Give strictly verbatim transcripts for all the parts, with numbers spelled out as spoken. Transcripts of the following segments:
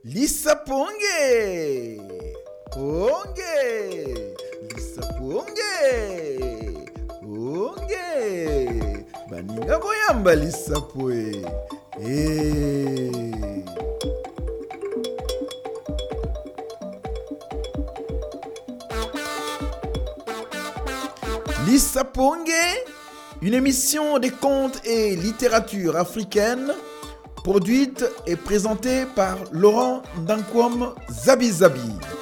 Lisa Ponge! Ponge! Lisa Ponge! Ponge! Baninga boyamba Lisa Poe! Hey! Lisa Ponge, une émission des contes et littérature africaine, produite et présentée par Laurent Ndankwam Zabi Zabi.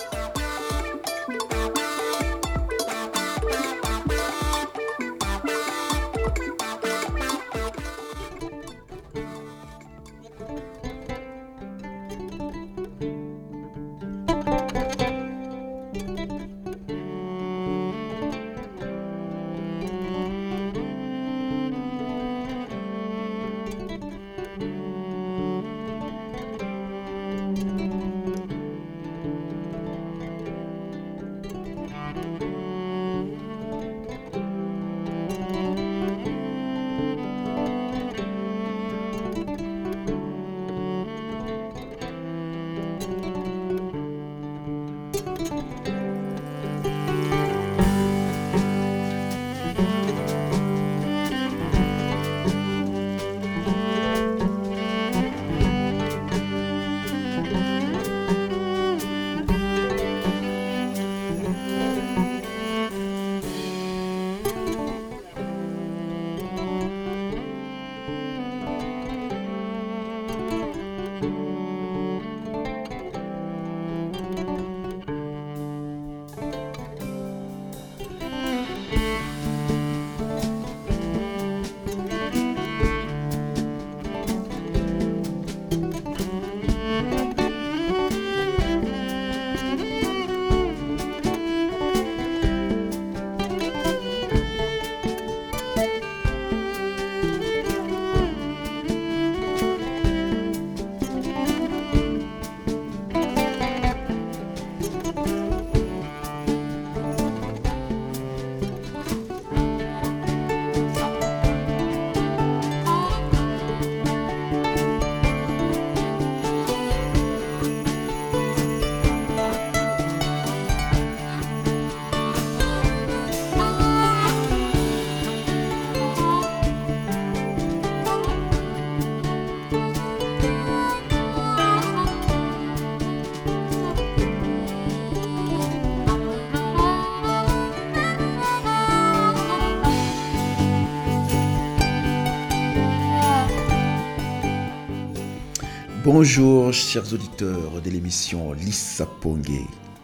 Bonjour chers auditeurs de l'émission Lisa Ponge.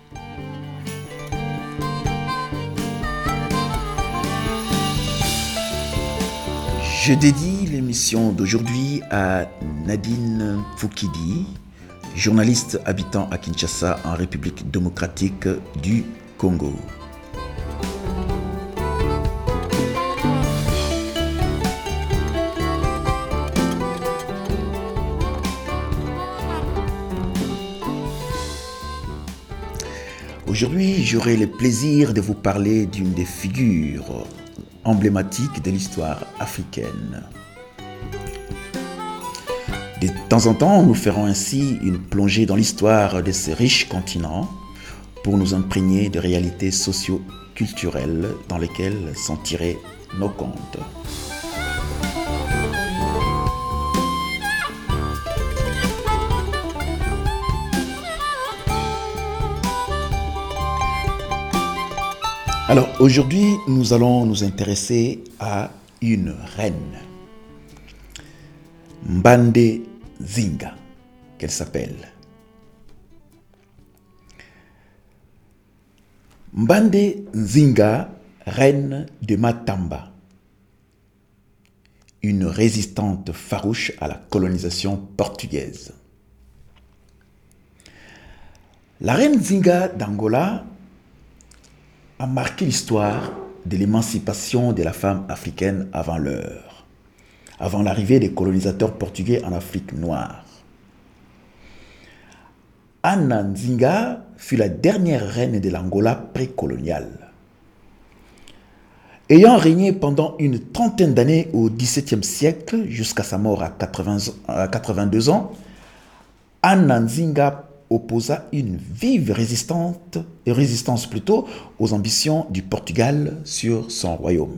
Je dédie l'émission d'aujourd'hui à Nadine Foukidi, journaliste habitant à Kinshasa en République démocratique du Congo. Aujourd'hui, j'aurai le plaisir de vous parler d'une des figures emblématiques de l'histoire africaine. De temps en temps, nous ferons ainsi une plongée dans l'histoire de ce riche continent pour nous imprégner de réalités socio-culturelles dans lesquelles sont tirés nos contes. Alors aujourd'hui, nous allons nous intéresser à une reine, Mbande Nzinga, qu'elle s'appelle. Mbande Nzinga, reine de Matamba, une résistante farouche à la colonisation portugaise. La reine Nzinga d'Angola a marqué l'histoire de l'émancipation de la femme africaine avant l'heure, avant l'arrivée des colonisateurs portugais en Afrique noire. Anna Nzinga fut la dernière reine de l'Angola précoloniale. Ayant régné pendant une trentaine d'années au dix-septième siècle jusqu'à sa mort à quatre-vingts, à quatre-vingt-deux ans, Anna Nzinga opposa une vive résistance, résistance plutôt aux ambitions du Portugal sur son royaume.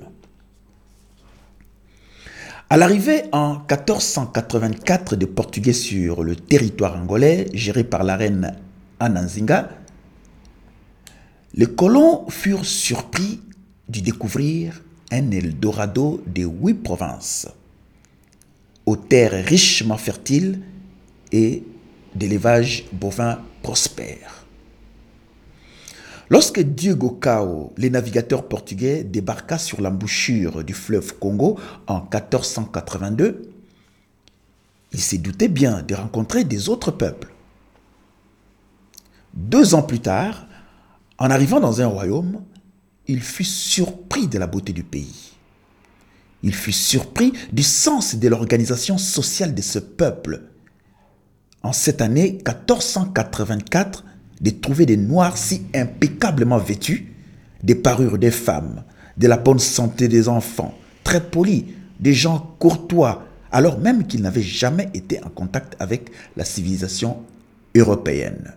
À l'arrivée en quatorze cent quatre-vingt-quatre des Portugais sur le territoire angolais, géré par la reine Anna Nzinga, les colons furent surpris de découvrir un Eldorado des huit provinces, aux terres richement fertiles et d'élevage bovin prospère. Lorsque Diego Cao, le navigateur portugais, débarqua sur l'embouchure du fleuve Congo en quatorze cent quatre-vingt-deux, il s'est douté bien de rencontrer des autres peuples. Deux ans plus tard, en arrivant dans un royaume, il fut surpris de la beauté du pays. Il fut surpris du sens de l'organisation sociale de ce peuple. En cette année quatorze cent quatre-vingt-quatre, de trouver des Noirs si impeccablement vêtus, des parures des femmes, de la bonne santé des enfants, très polis, des gens courtois, alors même qu'ils n'avaient jamais été en contact avec la civilisation européenne.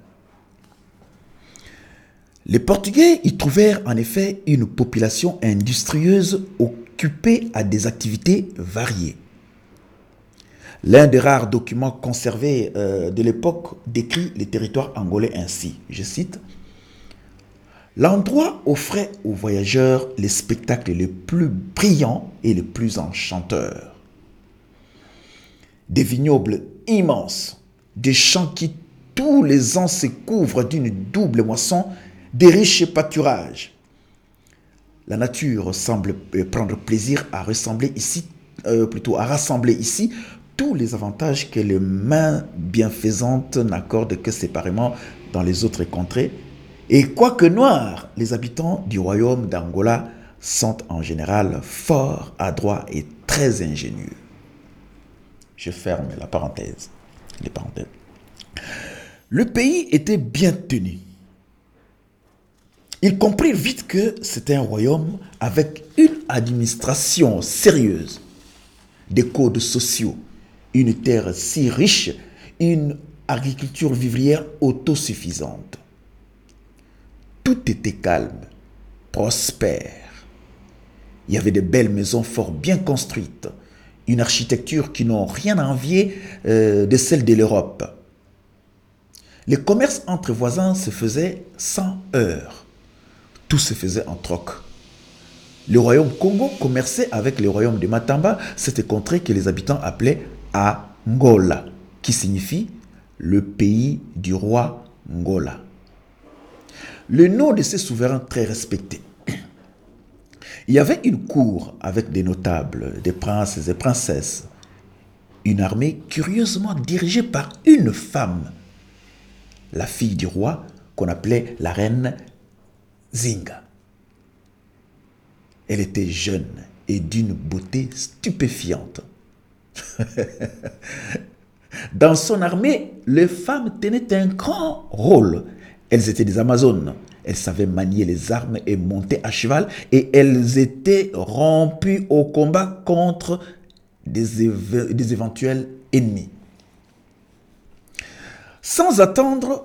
Les Portugais y trouvèrent en effet une population industrieuse occupée à des activités variées. L'un des rares documents conservés euh, de l'époque décrit les territoires angolais ainsi, je cite, « L'endroit offrait aux voyageurs les spectacles les plus brillants et les plus enchanteurs. Des vignobles immenses, des champs qui tous les ans se couvrent d'une double moisson, des riches pâturages. La nature semble prendre plaisir à ressembler ici, euh, plutôt à rassembler ici tous les avantages que les mains bienfaisantes n'accordent que séparément dans les autres contrées. Et quoique noirs, les habitants du royaume d'Angola sont en général forts, adroits et très ingénieux. » Je ferme la parenthèse. Les parenthèses. Le pays était bien tenu. Ils comprirent vite que c'était un royaume avec une administration sérieuse, des codes sociaux, une terre si riche, une agriculture vivrière autosuffisante. Tout était calme, prospère. Il y avait de belles maisons fort bien construites, une architecture qui n'a rien à envier euh, de celle de l'Europe. Les commerces entre voisins se faisaient sans heurts. Tout se faisait en troc. Le royaume Congo commerçait avec le royaume de Matamba, cette contrée que les habitants appelaient Angola, qui signifie le pays du roi Ngola. Le nom de ces souverains très respectés. Il y avait une cour avec des notables, des princes et princesses, une armée curieusement dirigée par une femme, la fille du roi qu'on appelait la reine Nzinga. Elle était jeune et d'une beauté stupéfiante. Dans son armée, les femmes tenaient un grand rôle. Elles étaient des Amazones. Elles savaient manier les armes et monter à cheval, et elles étaient rompues au combat contre des, éve- des éventuels ennemis. Sans attendre,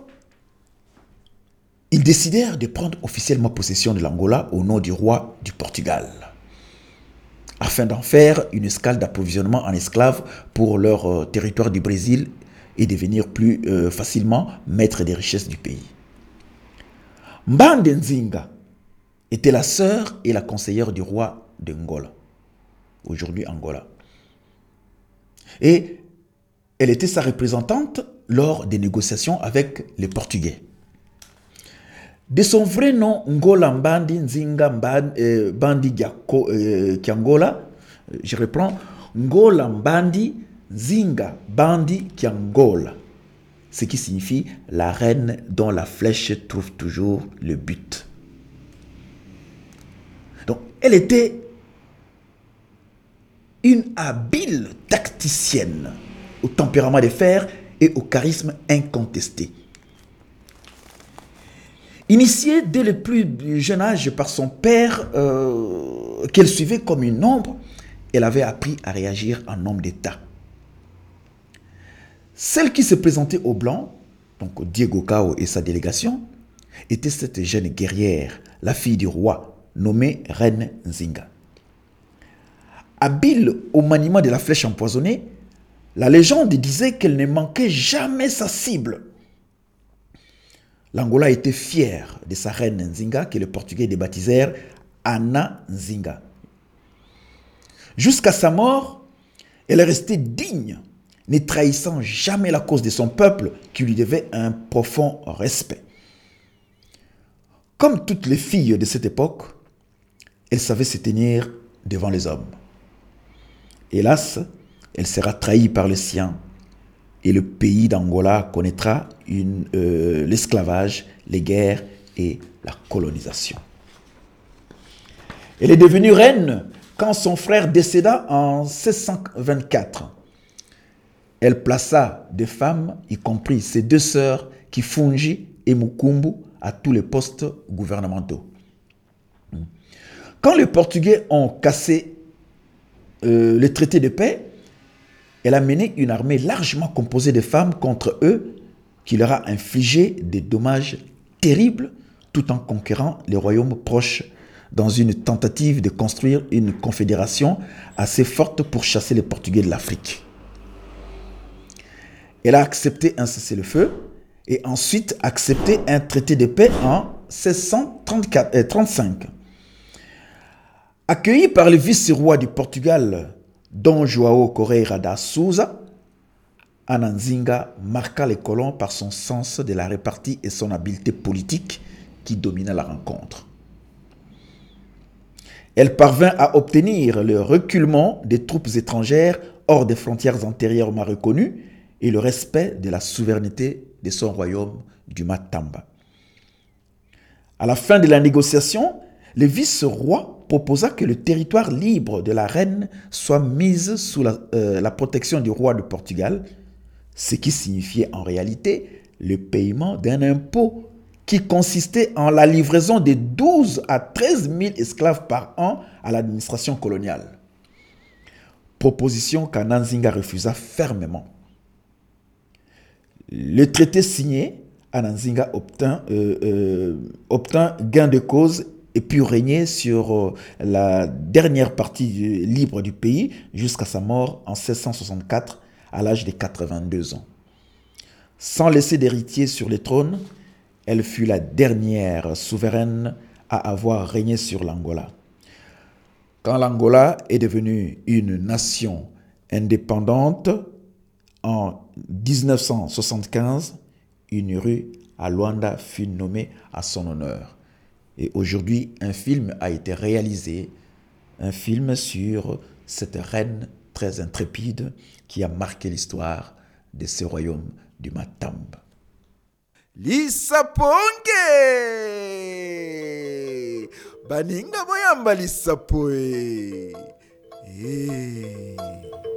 ils décidèrent de prendre officiellement possession de l'Angola au nom du roi du Portugal, afin d'en faire une escale d'approvisionnement en esclaves pour leur euh, territoire du Brésil et devenir plus euh, facilement maître des richesses du pays. Mbande Nzinga était la sœur et la conseillère du roi d'Angola, aujourd'hui Angola. Et elle était sa représentante lors des négociations avec les Portugais. De son vrai nom, Ngola Mbandi Nzinga Mbandi Kiangola, je reprends, Ngola Mbandi Nzinga Mbandi Kiangola, ce qui signifie la reine dont la flèche trouve toujours le but. Donc, elle était une habile tacticienne, au tempérament de fer et au charisme incontesté. Initiée dès le plus jeune âge par son père, euh, qu'elle suivait comme une ombre, elle avait appris à réagir en homme d'État. Celle qui se présentait aux Blancs, donc Diego Cao et sa délégation, était cette jeune guerrière, la fille du roi, nommée Reine Nzinga. Habile au maniement de la flèche empoisonnée, la légende disait qu'elle ne manquait jamais sa cible. L'Angola était fier de sa reine Nzinga, que les Portugais débaptisèrent Ana Nzinga. Jusqu'à sa mort, elle est restée digne, ne trahissant jamais la cause de son peuple qui lui devait un profond respect. Comme toutes les filles de cette époque, elle savait se tenir devant les hommes. Hélas, elle sera trahie par les siens et le pays d'Angola connaîtra une, euh, l'esclavage, les guerres et la colonisation. Elle est devenue reine quand son frère décéda en seize cent vingt-quatre. Elle plaça des femmes, y compris ses deux sœurs, Kifunji et Mukumbu, à tous les postes gouvernementaux. Quand les Portugais ont cassé euh, le traité de paix, elle a mené une armée largement composée de femmes contre eux, qui leur a infligé des dommages terribles, tout en conquérant les royaumes proches, dans une tentative de construire une confédération assez forte pour chasser les Portugais de l'Afrique. Elle a accepté un cessez-le-feu et ensuite accepté un traité de paix en seize cent trente-cinq. Accueilli par le vice-roi du Portugal, Dom João Correia da Souza, Ana Nzinga marqua les colons par son sens de la répartie et son habileté politique qui domina la rencontre. Elle parvint à obtenir le reculement des troupes étrangères hors des frontières antérieurement reconnues et le respect de la souveraineté de son royaume du Matamba. À la fin de la négociation, le vice-roi proposa que le territoire libre de la reine soit mis sous la, euh, la protection du roi de Portugal, ce qui signifiait en réalité le paiement d'un impôt qui consistait en la livraison de douze à treize mille esclaves par an à l'administration coloniale. Proposition qu'Ana Nzinga refusa fermement. Le traité signé, Ana Nzinga obtint, euh, euh, obtint gain de cause et put régner sur euh, la dernière partie du, libre du pays jusqu'à sa mort en seize cent soixante-quatre à l'âge de quatre-vingt-deux ans. Sans laisser d'héritier sur le trône, elle fut la dernière souveraine à avoir régné sur l'Angola. Quand l'Angola est devenue une nation indépendante, en dix-neuf cent soixante-quinze, une rue à Luanda fut nommée à son honneur. Et aujourd'hui, un film a été réalisé, un film sur cette reine très intrépide qui a marqué l'histoire de ce royaume du Matamba. Lisaponge! Baninga boyamba lisapoe! Hey.